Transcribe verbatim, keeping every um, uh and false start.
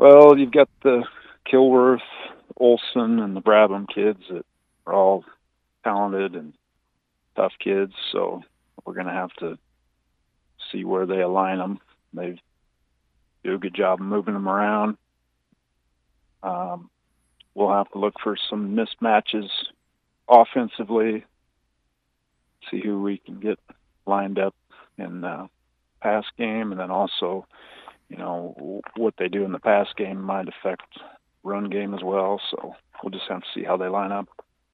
Well, you've got the Kilworth, Olson, and the Brabham kids that are all talented and tough kids. So we're going to have to see where they align them. They do a good job of moving them around. Um, we'll have to look for some mismatches offensively, see who we can get lined up in the pass game, and then also, you know, what they do in the pass game might affect run game as well. So we'll just have to see how they line up.